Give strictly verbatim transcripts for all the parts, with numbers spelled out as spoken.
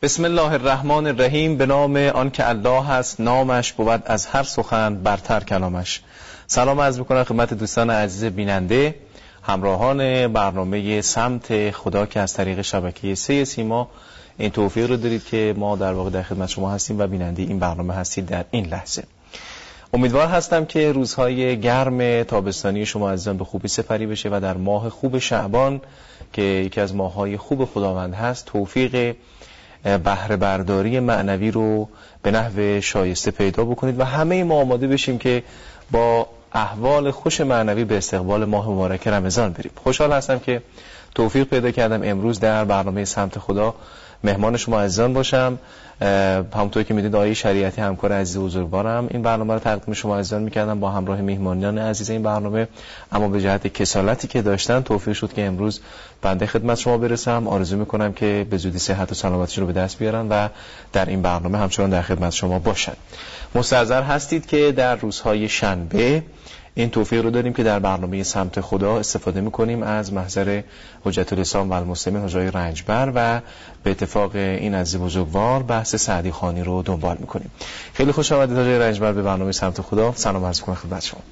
بسم الله الرحمن الرحیم. به نام آن که الله است، نامش بود از هر سخن برتر کلامش. سلام عرض می‌کنم خدمت دوستان عزیز بیننده، همراهان برنامه سمت خدا که از طریق شبکه سه سیما این توفیق رو دارید که ما در واقع در خدمت شما هستیم و بیننده این برنامه هستید در این لحظه. امیدوار هستم که روزهای گرم تابستانی شما عزیزان به خوبی سپری بشه و در ماه خوب شعبان که یکی از ماه‌های خوب خداوند هست توفیق بهره برداری معنوی رو به نحو شایسته پیدا بکنید و همه ما آماده بشیم که با احوال خوش معنوی به استقبال ماه مبارک رمضان بریم. خوشحال هستم که توفیق پیدا کردم امروز در برنامه سمت خدا مهمان شما عزیزان باشم. همونطور که میدونید آقای شریعتی همکار عزیز بزرگوارم این برنامه رو تقدیم شما عزیزان میکردم با همراه میهمانان عزیز این برنامه، اما به جهت کسالتی که داشتن توفیق شد که امروز بنده خدمت شما برسم. آرزو میکنم که به زودی صحت و سلامتی رو به دست بیارن و در این برنامه همچنان در خدمت شما باشن. مستحضر هستید که در روزهای شنبه این توفیق رو داریم که در برنامه سمت خدا استفاده میکنیم از محضر حجت الاسلام و المسلمین حاج آقای رنجبر و به اتفاق این عزیز بزرگوار بحث سعدی خوانی رو دنبال میکنیم. خیلی خوش آمدید حاج آقای رنجبر به برنامه سمت خدا. سلام عرض میکنم خدمت شما.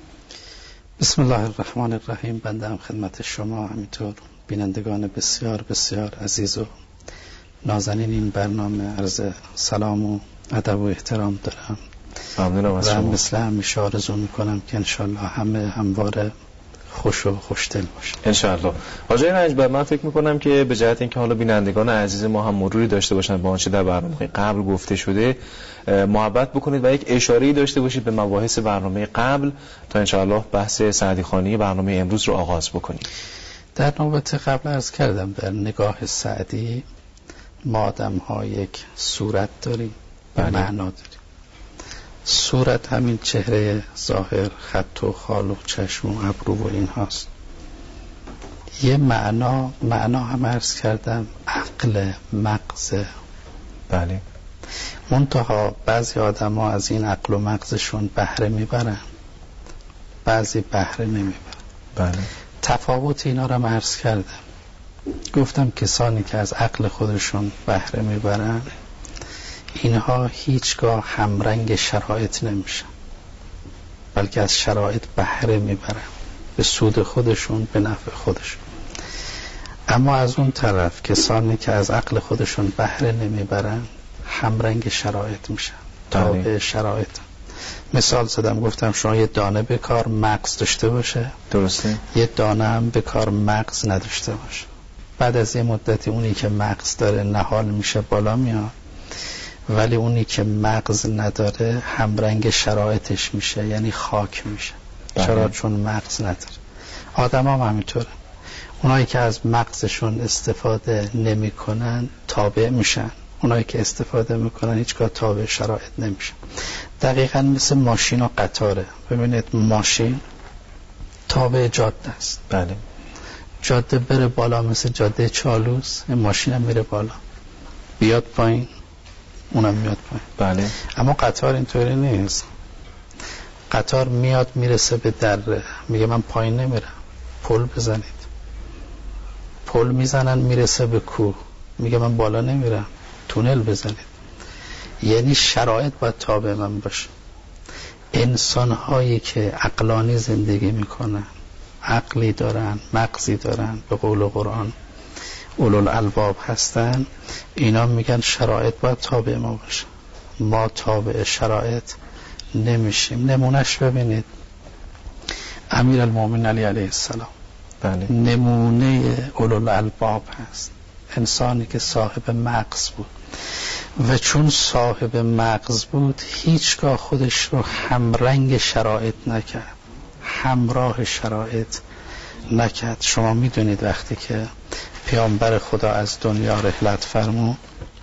بسم الله الرحمن الرحیم. بنده هم خدمت شما همینطور بینندگان بسیار بسیار عزیز و نازنین این برنامه عرض سلام و ادب و احترام دارم. ممنونم از شما. و مثل همیشه آرزو میکنم که انشالله همه همواره خوش و خوشدل باشن انشالله. حاج آقای رنجبر، من فکر میکنم که به جهت اینکه حالا بینندگان عزیز ما هم مروری داشته باشن با آنچه در برنامه قبل گفته شده، محبت بکنید و یک اشاره‌ای داشته باشید به مباحث برنامه قبل تا انشالله بحث سعدی خوانی برنامه امروز رو آغاز بکنیم. در نوبت قبل عرض کردم در نگاه سعدی ما آدم‌ها یک صورت داریم و معنا داریم. صورت همین چهره ظاهر، خط و خال و چشم و ابرو و این هاست. یه معنا معنا هم عرض کردم عقل، مغز. بله. منتها بعضی آدم ها از این عقل و مغزشون بهره میبرن، بعضی بهره نمیبرن. بله. تفاوت اینا رو عرض کردم. گفتم کسانی که از عقل خودشون بهره میبرن اینها هیچگاه همرنگ شرایط نمیشن، بلکه از شرایط بهره میبرن به سود خودشون، به نفع خودشون. اما از اون طرف کسانی که از عقل خودشون بهره نمیبرن همرنگ شرایط میشن، تابع شرایط. مثال زدم گفتم شما یه دانه به کار مغز داشته باشه، درسته، یه دانه هم به کار مغز نداشته باشه. بعد از یه مدتی اونی که مغز داره نهال میشه، بالا میاد، ولی اونی که مغز نداره همرنگ شرایطش میشه، یعنی خاک میشه. چرا؟ چون مغز نداره. آدم هم همینطوره. اونایی که از مغزشون استفاده نمی کنن تابع میشن، اونایی که استفاده میکنن هیچگاه تابع شرایط نمیشن. دقیقا مثل ماشین و قطاره. ببینید ماشین تابع جاده است. بله. جاده بره بالا مثل جاده چالوس، این ماشین هم میره بالا، بیاد پایین اونم میاد پایین. بله. اما قطار اینطوری نیست. قطار میاد میرسه به دره، میگه من پایین نمیرم، پل بزنید. پل میزنن میرسه به کوه، میگه من بالا نمیرم، تونل بزنید. یعنی شرایط باید تابع من باشه. انسان هایی که عقلانی زندگی میکنن، عقلی دارن، مغزی دارن، به قول قرآن اولو الالباب هستن، اینا میگن شرایط باید تابع ما باشه. ما تابع شرایط نمیشیم. نمونهش ببینید امیر المومنین علی علیه السلام. بله. نمونه اولو الالباب هست، انسانی که صاحب مغز بود و چون صاحب مغز بود هیچگاه خودش رو همرنگ شرایط نکرد، همراه شرایط نکرد. شما میدونید وقتی که پیامبر خدا از دنیا رحلت فرمود،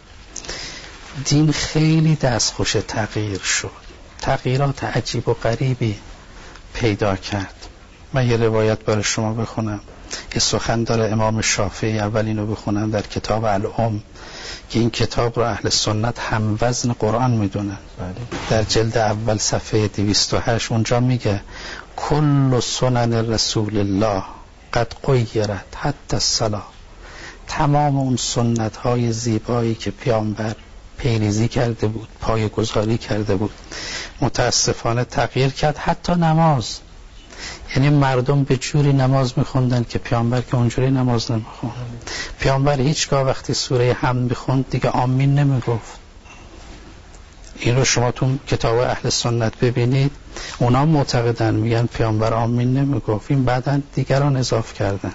دین خیلی دستخوش تغییر شد، تغییرات عجیب و غریبی پیدا کرد. من یه روایت برای شما بخونم. یه سخن داره امام شافعی، اول اینو بخونم در کتاب الام که این کتاب رو اهل سنت هم وزن قرآن میدونن. در جلد اول صفحه دویست و هشت اونجا میگه کل سنن رسول الله قد قیرت حتی الصلاة تمام اون سنت های زیبایی که پیامبر پیریزی کرده بود، پایه‌گذاری کرده بود، متاسفانه تغییر کرد. حتی نماز، یعنی مردم به جوری نماز میخوندن که پیامبر که اونجوری نماز نمیخوند. پیامبر هیچگاه وقتی سوره حمد میخوند دیگه آمین نمیگفت. این رو شما تو کتاب اهل سنت ببینید، اونا معتقدن، میگن پیامبر آمین نمیگفت. این بعدن دیگران اضافه کردن،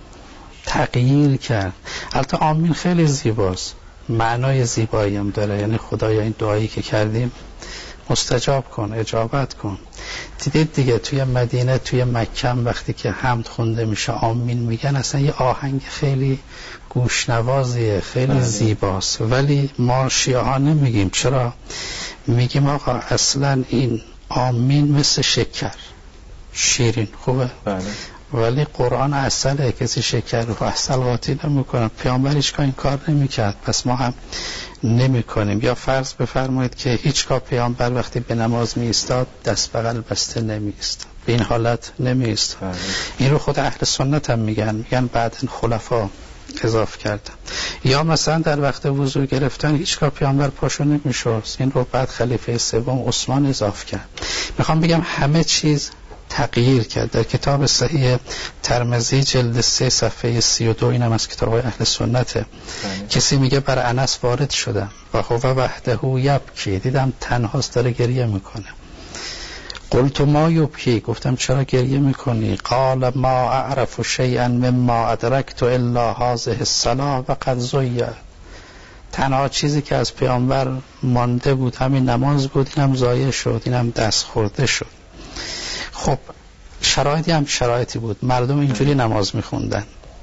تغییر کرد. البته آمین خیلی زیباست، معنای زیبایی هم داره، یعنی خدایا این دعایی که کردیم مستجاب کن، اجابت کن. دیدید دیگه توی مدینه، توی مکه وقتی که حمد خونده میشه آمین میگن، اصلا یه آهنگ خیلی گوشنوازیه، خیلی زیباست. ولی ما شیعه ها نمیگیم. چرا؟ میگیم آقا اصلا این آمین مثل شکر، شیرین خوبه، بله. ولی قرآن عسله، کسی شکر رو عسل قاطی نمیکنه. پیامبر هیچگاه این کار نمیکرد، پس ما هم نمی کنیم. یا فرض بفرمایید که هیچگاه پیامبر وقتی به نماز می ایستاد دست بغل بسته نمی ایستاد، به این حالت نمی ایستاد. این رو خود اهل سنت هم میگن، میگن بعد خلفا اضافه کردن. یا مثلا در وقت وضو گرفتن هیچگاه پیامبر پاشو نمی شست، این رو بعد خلیفه سوم عثمان اضافه کرد. میخوام بگم همه چیز تغییر کرد. در کتاب صحیح ترمذی جلد سه صفحه سی و دو، اینم از کتاب اهل سنته، کسی میگه بر انس وارد شدم و هو وحده یبکی، دیدم تنهاست داره گریه میکنه. قلت ما یبکی، گفتم چرا گریه میکنی؟ قال ما اعرف شیئا مما ادرکت الا هذه الصلاه و قد ضیعت، تنها چیزی که از پیامبر مانده بود همین نماز بود، اینم ضایع شد، اینم دست خورده شد. خب شرایطی هم شرایطی بود، مردم اینجوری نماز میخوندن.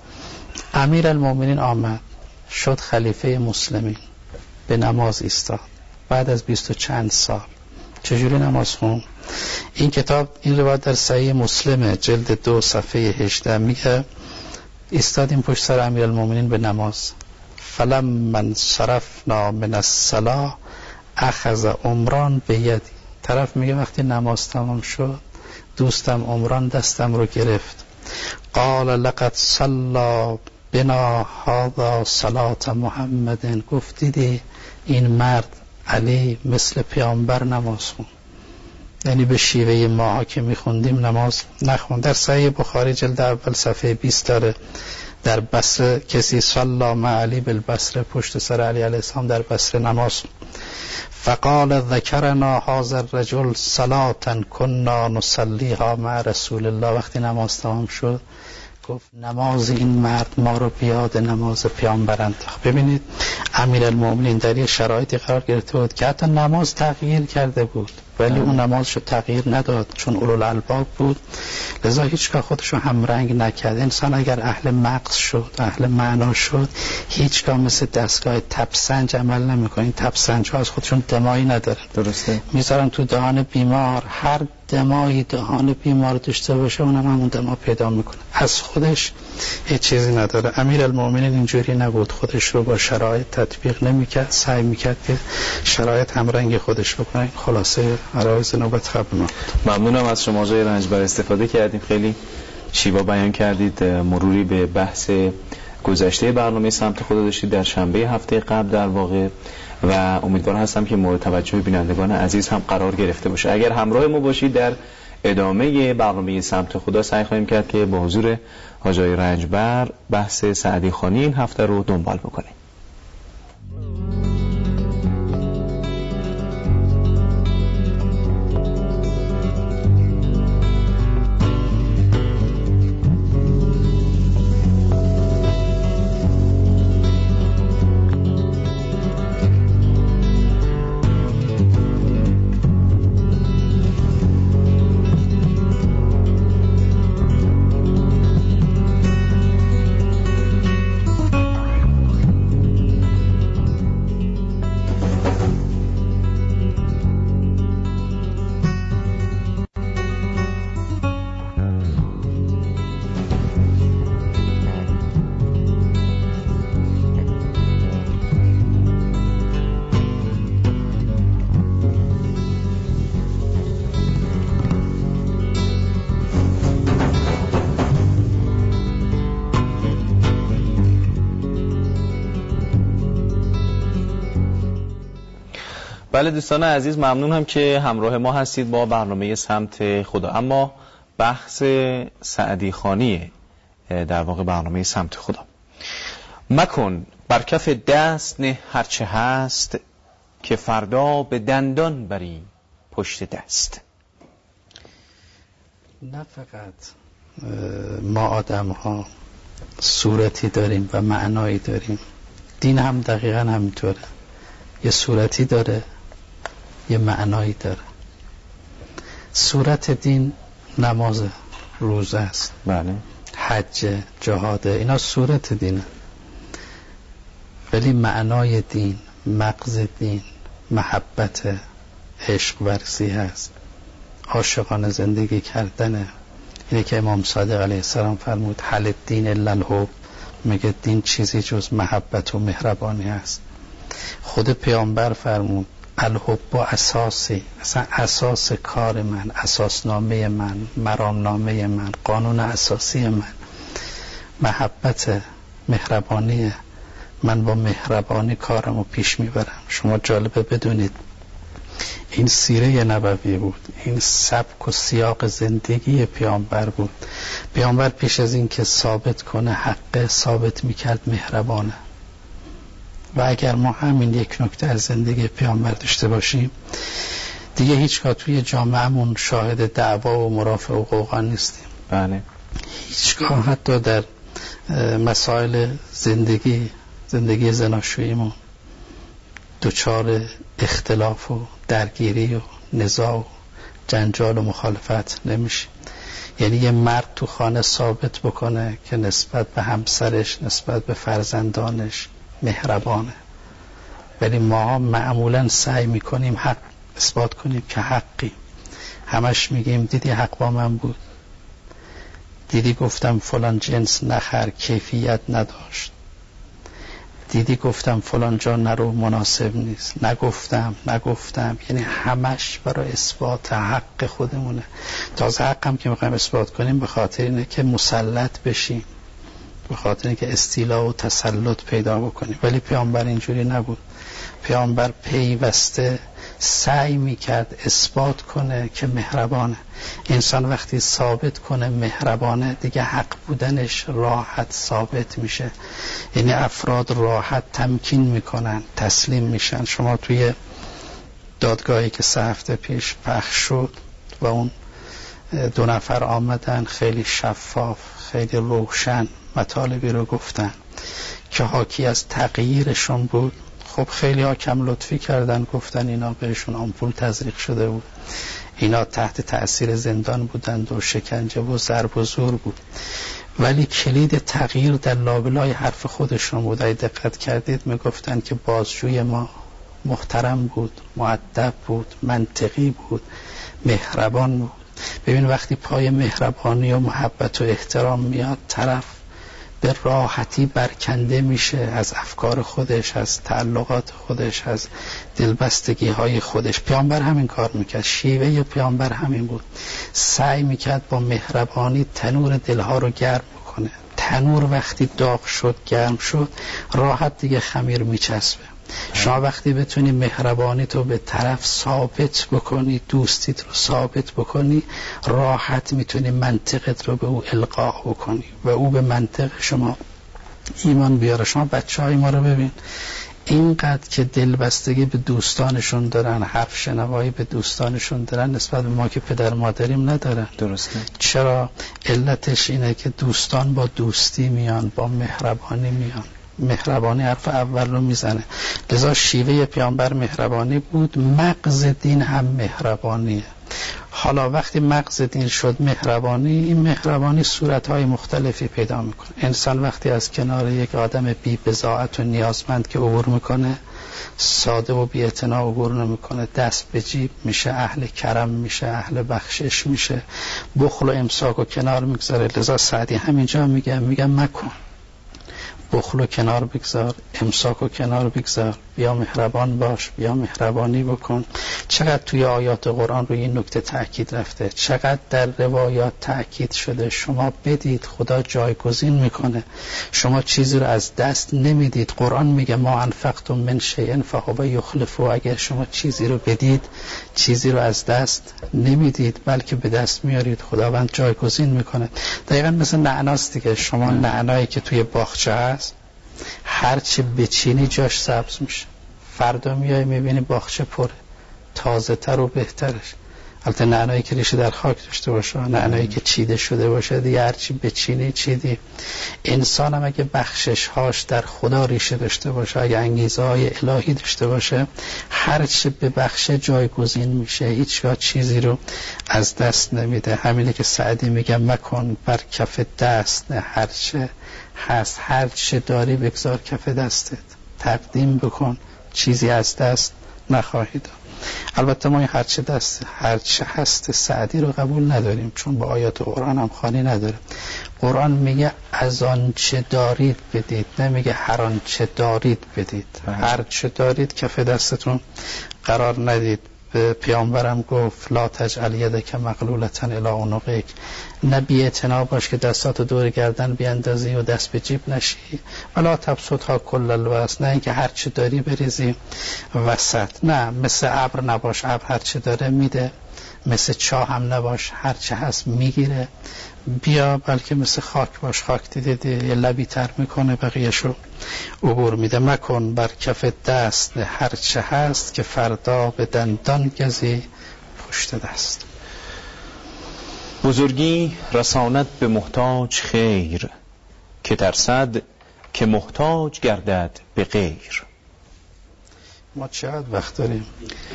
امیر المومنین آمد شد خلیفه مسلمین، به نماز ایستاد بعد از بیست و چند سال. چجوری نماز خون؟ این کتاب، این روایت در صحیح مسلمه جلد دو صفحه هجده میگه ایستادیم پشت سر امیر المومنین به نماز. فلم من صرفنا من الصلاة اخذ عمران به یدی، طرف میگه وقتی نماز تمام شد دوستم عمران دستم رو گرفت. قال لقد صلى بنا هذا صلاة محمد، گفت دیدی این مرد علی مثل پیامبر نماز خون، یعنی به شیوه ما که میخوندیم نماز نخون. در صحیح بخاری جلد اول صفحه بیست داره، در بصره کسی صلی مع علی بالبصره، پشت سر علی علیه السلام در بصره نماز. فقال ذکرنا هذا الرجل صلاة كنا نصليها مع رسول الله، وقتی نماز تمام شد گفت نماز این مرد ما رو بیاد نماز پیامبر انداخت. ببینید امیرالمومنین در یه شرایطی قرار گرفته بود که حتی نماز تغییر کرده بود، ولی اون نمازشو تغییر نداد چون اولوالالباب بود، لذا هیچگاه خودشو همرنگ نکرد. انسان اگر اهل مغز شد، اهل معنا شد، هیچگاه مثل دستگاه تبسنج عمل نمیکنه. این تبسنج ها از خودشون دمایی ندارن، درسته، میذارن تو دهان بیمار، هر دمایی دهان بیمار داشته باشه اونم همون دما پیدا میکنه، از خودش هیچ چیزی نداره. امیرالمومنین اینجوری نبود، خودش رو با شرایط تطبیق نمیکرد، سعی میکرد که شرایط همرنگ خودش بکنه. خلاصه عرایض نوبت قبل ما. ممنونم از شما آقای رنجبر، استفاده کردیم، خیلی شیوا بیان کردید. مروری به بحث گذشته برنامه سمت خدا داشتید در شنبه هفته قبل در واقع، و امیدوار هستم که مورد توجه بینندگان عزیز هم قرار گرفته باشه. اگر همراه ما باشید در ادامه برنامه سمت خدا سعی خواهیم کرد که با حضور حاج آقای رنجبر بحث سعدی خوانی این هفته رو دنبال بکنیم. بله دوستان عزیز، ممنونم که همراه ما هستید با برنامه سمت خدا. اما بحث سعدی خانی در واقع برنامه سمت خدا. مکن بر کف دست نه هرچه هست، که فردا به دندان بری پشت دست. نه فقط ما آدم ها صورتی داریم و معنایی داریم، دین هم دقیقا همینطوره، یه صورتی داره یه معنایی داره. صورت دین نماز، روزه است، بله، حج، جهاده، اینا صورت دینه. ولی معنای دین، مغز دین، محبت، عشق ورزی هست، عاشقانه زندگی کردنه. اینه که امام صادق علیه السلام فرمود حل الدین الا الحب، میگه دین چیزی جز محبت و مهربانی هست. خود پیامبر فرمود الحب با اساسی، اصلا اساس کار من، اساسنامه من، مرامنامه من، قانون اساسی من محبت، مهربانیه. من با مهربانی کارمو پیش میبرم. شما جالبه بدونید این سیره نبوی بود، این سبک و سیاق زندگی پیامبر بود. پیامبر پیش از این که ثابت کنه حق، ثابت میکرد مهربانه. و اگر ما همین یک نکته از زندگی پیامبر داشته باشیم، دیگه هیچگاه توی جامعهمون شاهد دعوا و مرافع و قوقا نیستیم. بله. هیچگاه حتی در مسائل زندگی زندگی زناشوییمون دچار اختلاف و درگیری و نزاع و جنجال و مخالفت نمیشه. یعنی یه مرد تو خانه ثابت بکنه که نسبت به همسرش، نسبت به فرزندانش مهربانه. ولی ما معمولا سعی میکنیم حق اثبات کنیم که حقی. همش میگیم دیدی حق با من بود، دیدی گفتم فلان جنس نخر کیفیت نداشت، دیدی گفتم فلان جا نرو مناسب نیست، نگفتم نگفتم. یعنی همش برای اثبات حق خودمونه. تازه حق هم که میخوایم اثبات کنیم به خاطر اینه که مسلط بشیم، به خاطر اینکه استیلا و تسلط پیدا بکنیم. ولی پیامبر اینجوری نبود. پیامبر پیوسته سعی میکرد اثبات کنه که مهربانه. انسان وقتی ثابت کنه مهربانه، دیگه حق بودنش راحت ثابت میشه. یعنی افراد راحت تمکین میکنن، تسلیم میشن. شما توی دادگاهی که سه هفته پیش پخش شد و اون دو نفر آمدن خیلی شفاف، خیلی روشن مطالبی رو گفتن که حاکی از تغییرشون بود. خب خیلی ها کم لطفی کردن، گفتن اینا بهشون آمپول تزریق شده بود، اینا تحت تأثیر زندان بودند و شکنجه و ضرب و زور بود. ولی کلید تغییر در لابلای حرف خودشون بود. اگه دقت کردید میگفتن که بازجوی ما محترم بود، مؤدب بود، منطقی بود، مهربان بود. ببین وقتی پای مهربانی و محبت و احترام میاد، طرف به راحتی برکنده میشه از افکار خودش، از تعلقات خودش، از دلبستگی های خودش. پیامبر همین کار میکرد، شیوه پیامبر همین بود. سعی میکرد با مهربانی تنور دلها رو گرم کنه. تنور وقتی داغ شد، گرم شد، راحت دیگه خمیر میچسبه. شما وقتی بتونی مهربانی تو به طرف ثابت بکنی، دوستیت رو ثابت بکنی، راحت میتونی منطقت رو به او القا بکنی و او به منطق شما ایمان بیاره. شما بچه های ما رو ببین، اینقدر که دلبستگی به دوستانشون دارن، حرف شنوایی به دوستانشون دارن، نسبت به ما که پدر مادریم ندارن. درسته. چرا؟ علتش اینه که دوستان با دوستی میان، با مهربانی میان. مهربانی حرف اول رو میزنه. لذا شیوه پیامبر مهربانی بود، مغز دین هم مهربانیه. حالا وقتی مغز دین شد مهربانی، این مهربانی صورتهای مختلفی پیدا میکنه. انسان وقتی از کنار یک آدم بی بضاعت و نیازمند که عبور میکنه، ساده و بی اعتنا عبور نمیکنه، دست به جیب میشه، اهل کرم میشه، اهل بخشش میشه، بخل و امساک و کنار میگذاره. لذا سعدی همینجا میگه میگه مکن، بخل و کنار بگذار، امساک و کنار بگذار، بیا مهربان باش، بیا مهربانی بکن. چقدر توی آیات قرآن روی این نکته تأکید رفته، چقدر در روایات تأکید شده. شما بدید خدا جایگزین میکنه، شما چیزی رو از دست نمیدید. قرآن میگه ما انفقتم من شیء فهو یخلفه. اگر شما چیزی رو بدید، چیزی رو از دست نمیدید بلکه به دست میارید، خداوند جایگزین میکنه. دقیقا مثل نعناست دیگه. شما نعنایی که توی باغچه هست، هرچی بچینی جاش سبز میشه. فردا میای میبینی باغچه پره، تازه تر و بهترش. البته نعنایی که ریشه در خاک داشته باشه، نعنایی که چیده شده باشه دیگه هرچی بچینی چیدی. انسان هم اگه بخشش هاش در خدا ریشه داشته باشه، اگه انگیزه های الهی داشته باشه، هرچی به بخش جایگزین میشه، هیچگاه چیزی رو از دست نمیده. همینه که سعدی میگه مکن بر کف دست نه هرچه هست، هرچه داری بگذار کف دستت، تقدیم بکن چیزی از دست نخواهی داد. البته ما این هرچه دست هرچه هست سعدی رو قبول نداریم، چون با آیات قرآن هم خانی نداره. قرآن میگه از آن چه دارید بدید، نمیگه هر آن چه دارید بدید. هر چه دارید کف دستتون قرار ندید. به پیامبرم گفت لا تجعل یدک مغلولة الی عنقک، نه بی اعتنا باش که دستاتو دور گردن بیاندازی و دست به جیب نشی. ولا تبسطها کل البسط، نه اینکه هر چه داری بریزی وسط. نه مثل ابر نباش، ابر هر چه داره میده. مثل چاه هم نباش، هر چه هست میگیره. بیا بلکه مثل خاک باش، خاک دیده یه لبی تر میکنه بقیهشو عبور میده. مکن بر کف دست هر چه هست، که فردا به دندان گزی پشت دست. بزرگی رساند به محتاج خیر، که ترسد که محتاج گردد به غیر. ما چقدر وقت داریم؟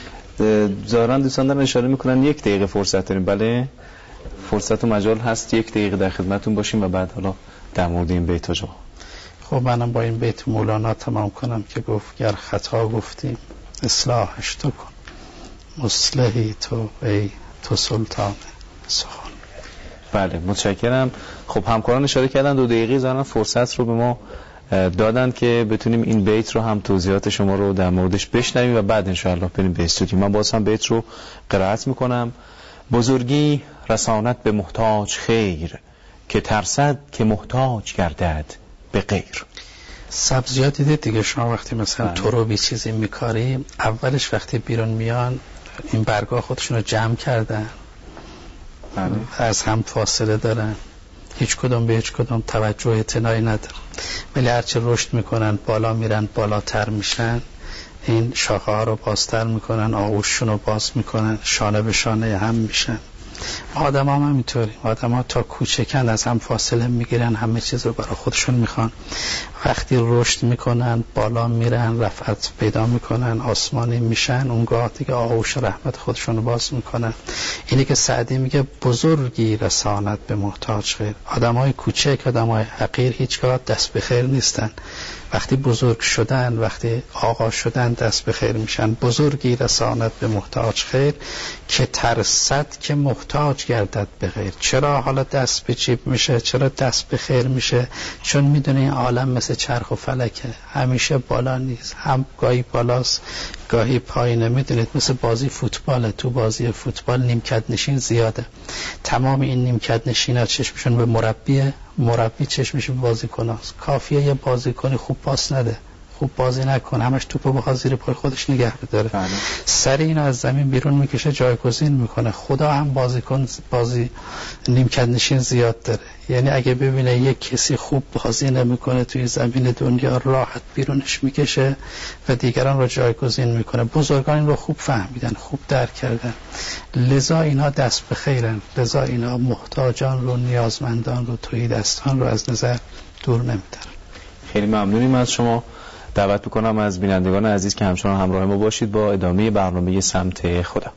ظاهرا دوستان دارن اشاره میکنن یک دقیقه فرصت داریم. بله فرصت و مجال هست، یک دقیقه در خدمتون باشیم و بعد حالا در مورد این بیت جا. خب منم با این بیت مولانا تمام کنم که گفت گر خطا گفتیم اصلاحش تو کن، مصلحی تو ای تو سلطان سخن. بله متشکرم. خب همکاران اشاره کردن دو دقیقه ظاهرا فرصت رو به ما دادن که بتونیم این بیت رو هم توضیحات شما رو در موردش بشنویم و بعد انشاءالله بریم به استودیو. من باز هم بیت رو قرائت میکنم. بزرگی رسانت به محتاج خیر، که ترسد که محتاج گردد به غیر. سبزیات دیدید دیگه شما وقتی مثلا تروبی چیزی میکاری، اولش وقتی بیرون میان این برگا خودشون رو جمع کردن، بله. از هم فاصله دارن، هیچ کدوم به هیچ کدوم توجه اعتنایی ندارن، ولی هرچه رشد میکنن بالا میرن بالاتر میشن، این شاخه ها رو بازتر میکنن، آغوششون رو باز میکنن، شانه به شانه هم میشن. آدم هم همینطوری، آدم ها تا کوچکن از هم فاصله میگیرن، همه چیز رو برای خودشون میخوان. وقتی رشد میکنن بالا میرن، رفعت پیدا میکنن، آسمانی میشن، اونگاه دیگه آغوش رحمت خودشون رو باز میکنن. اینی که سعدی میگه بزرگی رسانت به محتاج خیر. آدم های کوچک، آدم های حقیر هیچگاه دست به خیر نیستن. وقتی بزرگ شدن، وقتی آقا شدن دست به خیر میشن. بزرگی رسانت به محتاج خیر، که ترسد که محتاج گردد به غیر. چرا حالا دست به جیب میشه؟ چرا دست به خیر میشه؟ چون میدونه این عالم مثل چرخ و فلکه، همیشه بالا نیست، هم گاهی بالاست گاهی پایینه. میدونید مثل بازی فوتباله، تو بازی فوتبال نیمکت نشین زیاده، تمام این نیمکت نشینا چشمشون به مربیه، مربی چشمش به بازیکناست. کافیه یه بازیکن خوب پاس نده، خوب بازی نکنه، همش توپو بخواد زیر پای خودش نگه بداره، سر اینو از زمین بیرون میکشه، جایگزین میکنه. خدا هم بازیکن بازی نیمکت نشین زیاد داره. یعنی اگه ببینه یک کسی خوب بازی نمیکنه توی زمین دنیا، راحت بیرونش میکشه و دیگران رو جایگزین میکنه. بزرگان این رو خوب فهمیدن، خوب درک کردن، لذا اینا دست به خیرن، لذا اینا محتاجان رو، نیازمندان رو، توی دستان رو از نظر دور نمیدارن. خیلی ممنونیم از شما. دعوت میکنم از بینندگان عزیز که همچنان همراه ما باشید با ادامه برنامه سمت خدا.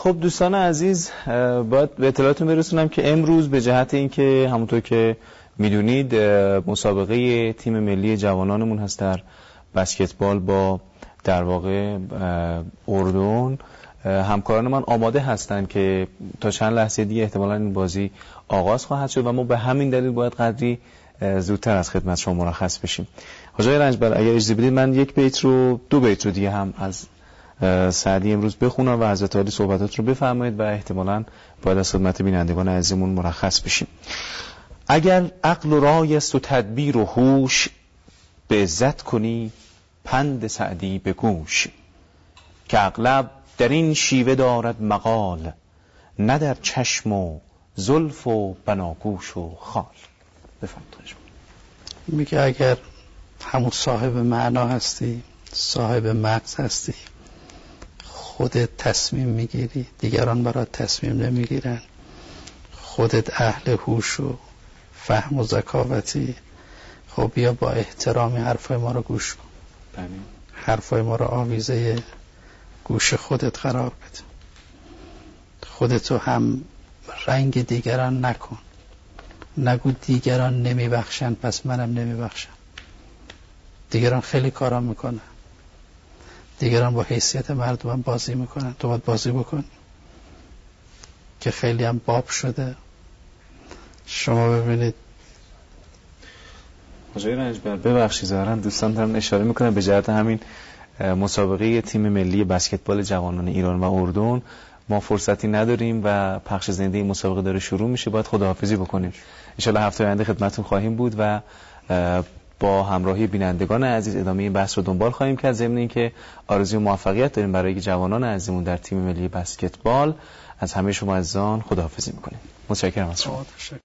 خب دوستان عزیز، باید به اطلاعاتتون برسونم که امروز به جهت اینکه همونطور که میدونید مسابقه تیم ملی جوانانمون هست در بسکتبال با در واقع اردن، همکاران من آماده هستن که تا چند لحظه دیگه احتمالاً این بازی آغاز خواهد شد و ما به همین دلیل باید قدری زودتر از خدمت شما مرخص بشیم. حاج آقای رنجبر اگر اجازه بدید من یک بیت رو دو بیت رو دیگه هم از سعدی امروز بخونم و حضرت عالی صحبتات رو بفرمایید و احتمالاً باید از خدمت بینندگان عزیزمون مرخص بشیم. اگر عقل و رای است و تدبیر و هوش، به عزت کنی پند سعدی به گوش. که اغلب در این شیوه دارد مقال، نه در چشم و زلف و بناگوش و خال. بفرمایید. میگه اگر همون صاحب معنا هستی، صاحب مغز هستی، خودت تصمیم میگیری، دیگران برات تصمیم نمیگیرن، خودت اهل هوش و فهم و ذکاوتی، خب بیا با احترامی حرفای ما رو گوش کن. بله. حرفای ما رو آویزه گوش خودت قرار بده. خودتو هم رنگ دیگران نکن. نگو دیگران نمیبخشن پس منم نمیبخشم. دیگران خیلی کارا میکنن، دیگران با حیثیت مردم بازی میکنن، تو باید بازی بکن که خیلی هم باب شده. شما ببینید حاج آقای رنجبر ببخشید ظاهرا دوستان دارن اشاره میکنن به جهت همین مسابقه تیم ملی بسکتبال جوانان ایران و اردن ما فرصتی نداریم و پخش زنده این مسابقه داره شروع میشه، باید خداحافظی بکنیم. ان شاءالله هفته آینده خدمتتون خواهیم بود و با همراهی بینندگان عزیز ادامه این بحث رو دنبال خواهیم کرد. ضمن اینکه آرزوی موفقیت داریم برای جوانان عزیزمون در تیم ملی بسکتبال. از همه شما عزیزان خداحافظی میکنیم. متشکرم از شما.